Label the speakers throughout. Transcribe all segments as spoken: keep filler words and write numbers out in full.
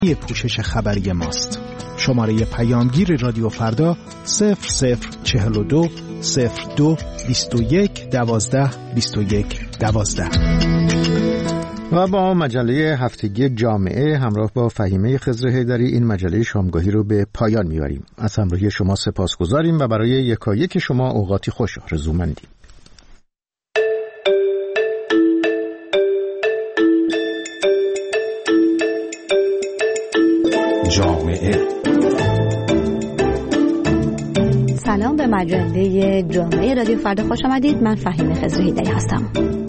Speaker 1: پوشش خبری ماست. شماره پیامگیر رادیو فردا صفر صفر چهل و دو صفر دو بیست و یک دوازده بیست و یک دوازده.
Speaker 2: و با مجله هفتگی جامعه همراه با فهیمه خضر حیدری این مجله شامگاهی رو به پایان میبریم. از همراهی شما سپاسگزاریم و برای یکایک شما اوقاتی خوش آرزومندیم.
Speaker 3: جامعه.
Speaker 4: سلام به مجله جامعه رادیو فردا خوش آمدید. من فهیمه خضر حیدری هستم.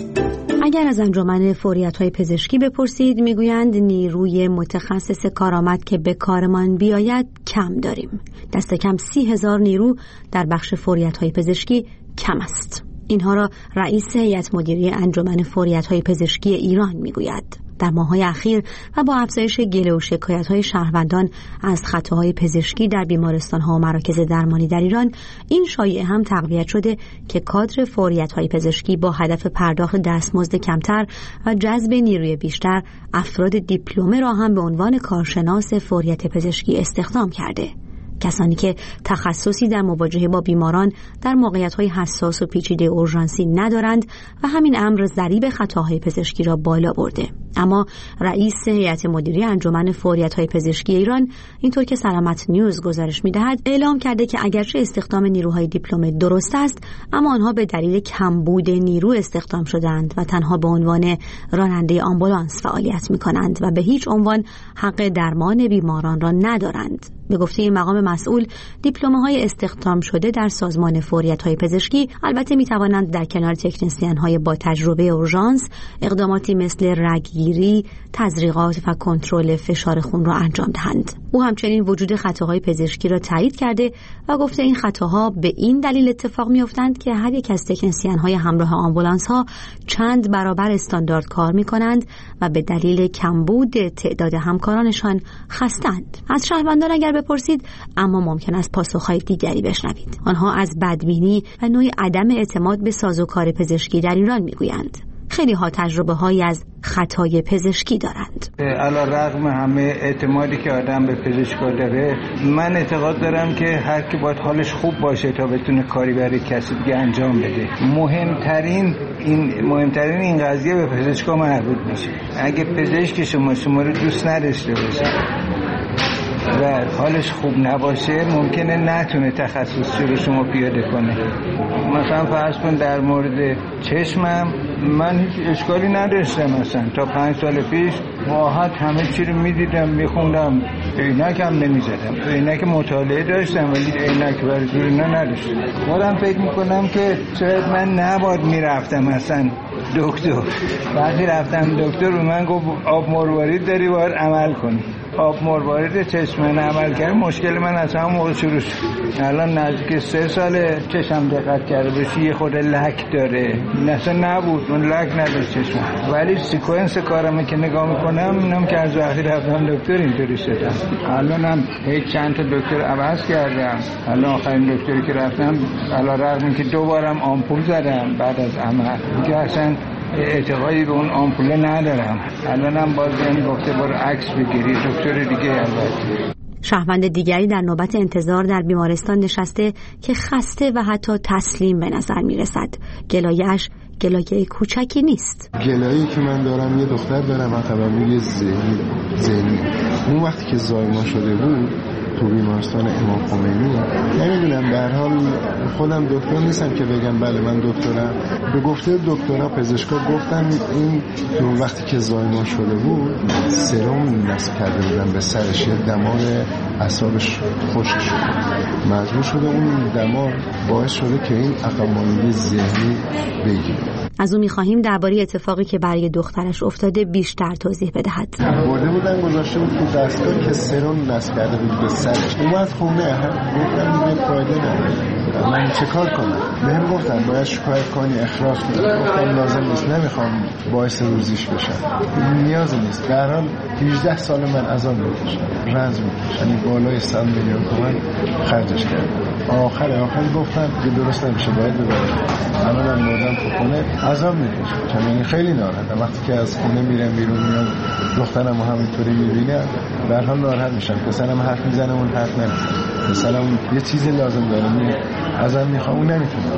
Speaker 4: اگر از انجمن فوریت‌های پزشکی بپرسید میگویند نیروی متخصص کارآمد که به کارمان بیاید کم داریم. دست کم سی هزار نیرو در بخش فوریت‌های پزشکی کم است. اینها را رئیس هیئت مدیره انجمن فوریت‌های پزشکی ایران میگوید. در ماه‌های اخیر و با افزایش گله و شکایت‌های شهروندان از خطاهای پزشکی در بیمارستان‌ها و مراکز درمانی در ایران، این شایعه هم تقویت شده که کادر فوریت‌های پزشکی با هدف پرداخت دستمزد کمتر و جذب نیروی بیشتر افراد دیپلمه را هم به عنوان کارشناس فوریت پزشکی استخدام کرده. کسانی که تخصصی در مواجهه با بیماران در موقعیت‌های حساس و پیچیده اورژانسی ندارند و همین امر ضریب خطاهای پزشکی را بالا برده. اما رئیس هیئت مدیره انجمن فوریت‌های پزشکی ایران، اینطور که سلامت نیوز گزارش می‌دهد، اعلام کرده که اگرچه استخدام نیروهای دیپلمه درست است، اما آنها به دلیل کمبود نیرو استخدام شدند و تنها به عنوان راننده آمبولانس فعالیت می‌کنند و به هیچ عنوان حق درمان بیماران را ندارند. به گفته مقام مسئول، دیپلم‌های استخدام شده در سازمان فوریت‌های پزشکی البته می‌توانند در کنار تکنسین‌های با تجربه اورژانس اقداماتی مثل رگگیری، تزریقات و کنترل فشار خون را انجام دهند. او همچنین وجود خطاهای پزشکی را تایید کرده و گفته این خطاها به این دلیل اتفاق می‌افتند که هر یک از تکنسین‌های همراه آمبولانس‌ها چند برابر استاندارد کار می‌کنند و به دلیل کمبود تعداد همکارانشان خستند. از شهروندان اگر بپرسید، اما ممکن است پاسخهای دیگری بشنوید. آنها از بدبینی و نوعی عدم اعتماد به سازوکار پزشکی در ایران میگویند. خیلی ها تجربه هایی از خطای پزشکی دارند.
Speaker 5: علی رغم همه اعتمادی که آدم به پزشکا داره، من اعتقاد دارم که هر کی باید حالش خوب باشه تا بتونه کاری برای کسی دیگه انجام بده. مهمترین این مهمترین این قضیه به پزشکا مربوط میشه. اگه پزشک شما شما رو دوست نداشته باشه و حالش خوب نباشه، ممکنه نتونه تخصصی رو شما پیاده کنه. مثلا فرض کن در مورد چشمم من هیچ اشکالی نداشتم. مثلا تا پنج سال پیش راحت همه چی رو میدیدم، میخوندم، عینک هم نمیزدم. عینک مطالعه داشتم ولی عینک برای جور اینا نداشتم. خودم فکر میکنم که شاید من نباید میرفتم مثلا دکتر. وقتی رفتم دکتر به من گفت آب مروارید داری، باید عمل کنی. آب مروارید چشم من عمل کرد، مشکل من از همون موقع شروع شد. الان نزدیک سه ساله چشم دقت کرده باشی یه خود لک داره. اصلا نبود، اون لک نداشت چشم. ولی سیکونس کارم که نگاه میکنم اینم که از وقتی رفتم دکتر اینطوری شدم. الانم هیچ چند تا دکتر عوض کردم. الان آخرین دکتری که رفتم علی رغم اینکه دو بارم آمپول زدم بعد از عمل، دیگه اصلا اعتقادی به اون آمپوله ندارم. الانم باز یعنی گفته برو عکس بگیری، دکتر دیگه البته.
Speaker 4: شهروند دیگری در نوبت انتظار در بیمارستان نشسته که خسته و حتی تسلیم به نظر میرسد. گلایش گلایه کوچکی نیست.
Speaker 6: گلایه‌ای که من دارم، یه دختر دارم عصبی ذهنی ذهنی اون وقتی که زایمان شده بود تو بیمارستان امام خمینی، نمیدونم، به هر حال خودم دکتر نیستم که بگم بله من دکترم. به گفته دکترها پزشکا گفتن این تو وقتی که زایمان شده بود سرم نصب کرده بودن به سرش، یه دمار اعصابش خشک شده، مجبور شده اون دمار باعث شده که این عقب‌ماندگی ذهنی بگیره.
Speaker 4: از او می‌خواهیم درباره اتفاقی که برای دخترش افتاده بیشتر توضیح بدهد.
Speaker 6: برده بودن گذاشته بود تو دستگاه که سرم نصب کرده بود به سرش. اومد خونه، گفتم دیگه فایده نداره، من چه کار کنم؟ بهم گفتن باید شکایت کنی، اخراج کنی. گفتم لازم نیست، نمیخوام باعث روزیش بشم، نیازی نیست. در حال هجده سال من از آن میکشم، رنج میکشم، یعنی بالای صد میلیون تومان خرجش کردم. آخر آخر گفتم که درست نمیشه باید ببرم. الانم مردم تو خونه عذاب میکشم. چون خیلی ناراحتم وقتی که از خونه میرم بیرون میام دخترم همینطوری میبینم به هر حال ناراحت میشم. پسرم حرف میزنه اون حرف نمیزنه. پسرم یه چیزی لازم داره می ازم میخوام اون نمیتونه.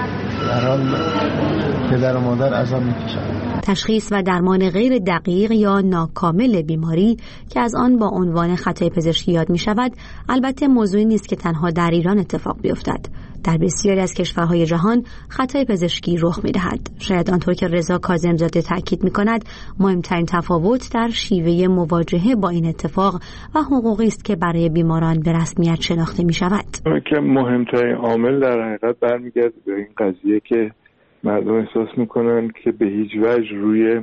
Speaker 6: به هر حال پدر و مادر عذاب میکشن.
Speaker 4: تشخیص و درمان غیر دقیق یا ناکامل بیماری که از آن با عنوان خطای پزشکی یاد می شود البته موضوعی نیست که تنها در ایران اتفاق بیفتد. در بسیاری از کشورهای جهان خطای پزشکی رخ می دهد. شاید آنطور که رضا کاظم‌زاده تاکید می کند مهمترین تفاوت در شیوه مواجهه با این اتفاق و حقوقی است که برای بیماران به رسمیت شناخته می شود.
Speaker 3: که مهمترین عامل در حقیقت برمیگرده به این قضیه که مردم احساس میکنن که به هیچ وجه روی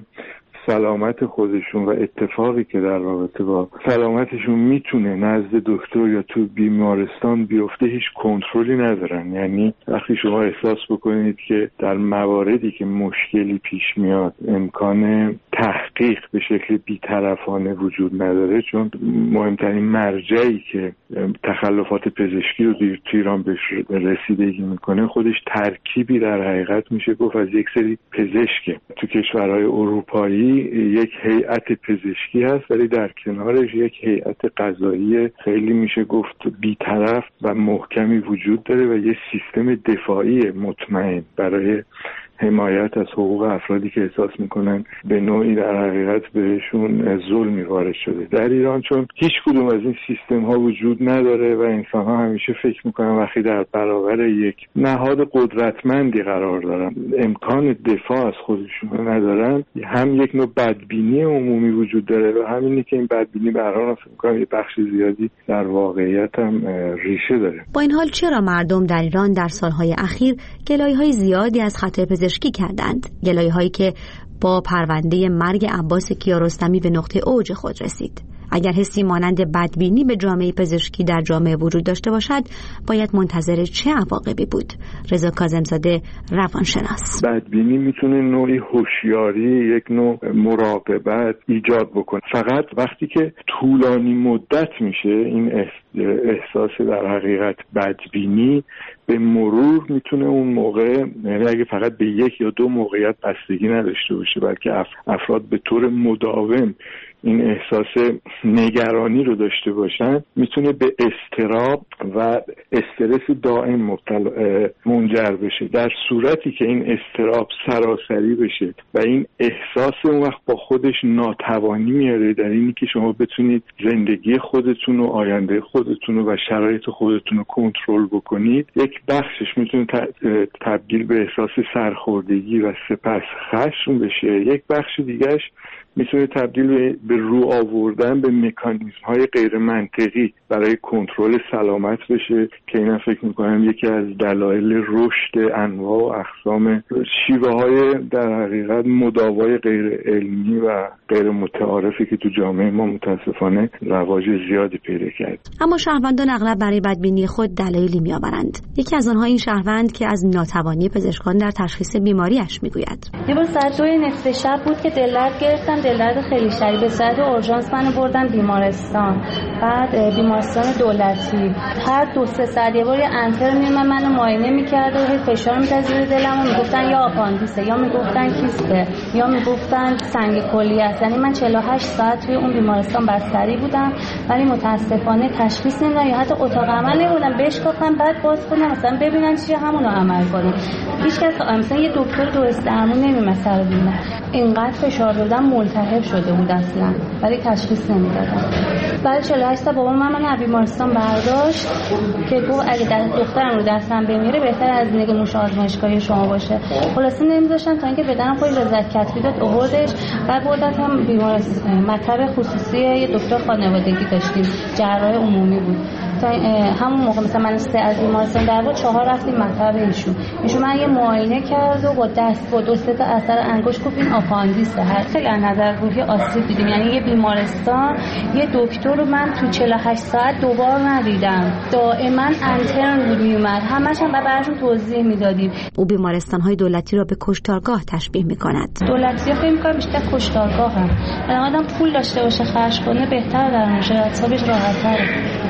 Speaker 3: سلامت خودشون و اتفاقی که در رابطه با سلامتشون میتونه نزد دکتر یا تو بیمارستان بیفته هیچ کنترلی ندارن. یعنی وقتی شما احساس بکنید که در مواردی که مشکلی پیش میاد امکان تحقیق به شکل بی‌طرفانه وجود نداره، چون مهمترین مرجعی که تخلفات پزشکی رو در ایران بهش رسیدگی میکنه خودش ترکیبی در حقیقت میشه گفت از یک سری پزشکه. تو کشورهای اروپایی یک هیئت پزشکی هست ولی در کنارش یک هیئت قضایی خیلی میشه گفت بی‌طرف و محکمی وجود داره و یه سیستم دفاعی مطمئن برای حمایت از حقوق افرادی که احساس میکنن به نوعی در حقیقت بهشون ظلمی وارد شده. در ایران چون هیچ کدوم از این سیستم ها وجود نداره و انسان ها همیشه فکر میکنن وقتی در برابر یک نهاد قدرتمندی قرار دارن امکان دفاع از خودشون ندارن، هم یک نوع بدبینی عمومی وجود داره و همینی که این بدبینی به هر حال فکر میکنم یه بخش زیادی در واقعیت هم ریشه داره.
Speaker 4: با این حال چرا مردم در ایران در سالهای اخیر گلایه‌های زیادی از خطای پزشکی کردند؟ گلایه‌هایی که با پرونده مرگ عباس کیارستمی به نقطه اوج خود رسید. اگر حسی مانند بدبینی به جامعه پزشکی در جامعه وجود داشته باشد باید منتظر چه عواقبی بود؟ رضا کاظم‌زاده روانشناس:
Speaker 3: بدبینی میتونه نوعی هوشیاری، یک نوع مراقبت ایجاد بکنه. فقط وقتی که طولانی مدت میشه این احساس در حقیقت بدبینی به مرور میتونه اون موقع، یعنی اگه فقط به یک یا دو موقعیت بستگی نداشته باشه بلکه افراد به طور مداوم این احساس نگرانی رو داشته باشن میتونه به اضطراب و استرس دائم مبتلا منجر بشه. در صورتی که این اضطراب سراسری بشه و این احساس اون وقت با خودش ناتوانی میاره در اینی که شما بتونید زندگی خودتون و آینده خودتون و شرایط خودتون رو کنترل بکنید، یک بخشش میتونه تبدیل به احساس سرخوردگی و سپس خشم بشه. یک بخش دیگهش میتونه تبدیل به رو آوردن به مکانیزم های غیر منطقی برای کنترل سلامت بشه که اینا فکر میکنم یکی از دلایل رشد انواع و اقسام شیوه های در حقیقت مداوای غیر علمی و غیر متعارفی که تو جامعه ما متاسفانه رواج زیادی پیدا کرد.
Speaker 4: اما شهروندان اغلب برای بدبینی خود دلایلی میآورند. یکی از آنها این شهروند که از ناتوانی پزشکان در تشخیص بیماریش میگوید:
Speaker 7: یه بار ساعت دو نصف شب بود که دلدرد گرفتم، دلدرد خیلی شدید، به صورت اورژانس منو بردن بیمارستان، بعد بیمارستان دولتی. هر دو سه ساعت یه بار یه انتر میومد منو معاینه میکرد و هی فشار میزد زیر دلم و میگفتن یا آپاندیسه یا میگفتن کیسته یا میگفتن سنگ کلیه است. یعنی من چهل و هشت ساعت توی اون بیمارستان بستری بودم ولی متاسفانه تشخیص نمیدن یا حتی اتاق عمل نمیدن، بشکافن بعد باز کنن مثلا ببینن چیه همون رو عمل کنن. هیچ کس مثلا یه دکتر درست درمون نمیمونه سر بیمار. اینقدر فشار دادن ملتهب شده بود اصلا ولی تشخیص نمیدادن. بعد چهل و هشت تا بابا من من بیمارستان برداشت که گفت اگه دخترم رو دستم بمیره بهتر از نگ موش آزمایشگاهی شما باشه. خلاصه نمیذاشتن تا اینکه بدنم خیلی رضایت کتبی داد آوردش. بعد بردن هم بیمارستان مطب خصوصی یه دکتر خانوادگی داشتیم، جراح عمومی بود. تا همون موقع مثلا من سه از بیمارستان در بود چهار رفتیم مطب ایشون. ایشون من یه معاینه کرد و با دست با دو سه تا اثر انگشت گفت این آپاندیسه. هر خیلی از نظر روحی آسیب دیدیم. یعنی یه بیمارستان یه دکتر رو من تو چهل و هشت ساعت دوبار ندیدم. دائما انترن بود میومد. همش هم براشون توضیح میدادیم.
Speaker 4: او بیمارستان‌های دولتی را به کشتارگاه تشبیه می‌کند.
Speaker 7: دولتی‌ها فکر می‌کنن بیشتر کشتارگاه هم. آدم پول داشته باشه خرج کنه بهتره، در مجرد حسابش راحت‌تره.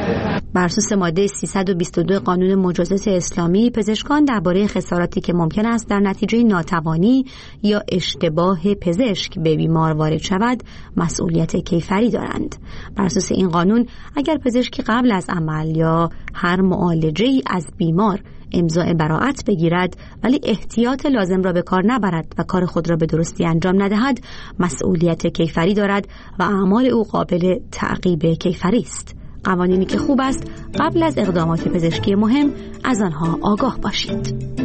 Speaker 4: بر اساس ماده سیصد و بیست و دو قانون مجازات اسلامی، پزشکان درباره خساراتی که ممکن است در نتیجه ناتوانی یا اشتباه پزشک به بیمار وارد شود مسئولیت کیفری دارند. بر اساس این قانون اگر پزشکی قبل از عمل یا هر معالجه‌ای از بیمار امضاء براءت بگیرد ولی احتیاط لازم را به کار نبرد و کار خود را به درستی انجام ندهد، مسئولیت کیفری دارد و اعمال او قابل تعقیب کیفری است. قوانینی که خوب است قبل از اقدامات پزشکی مهم از آنها آگاه باشید.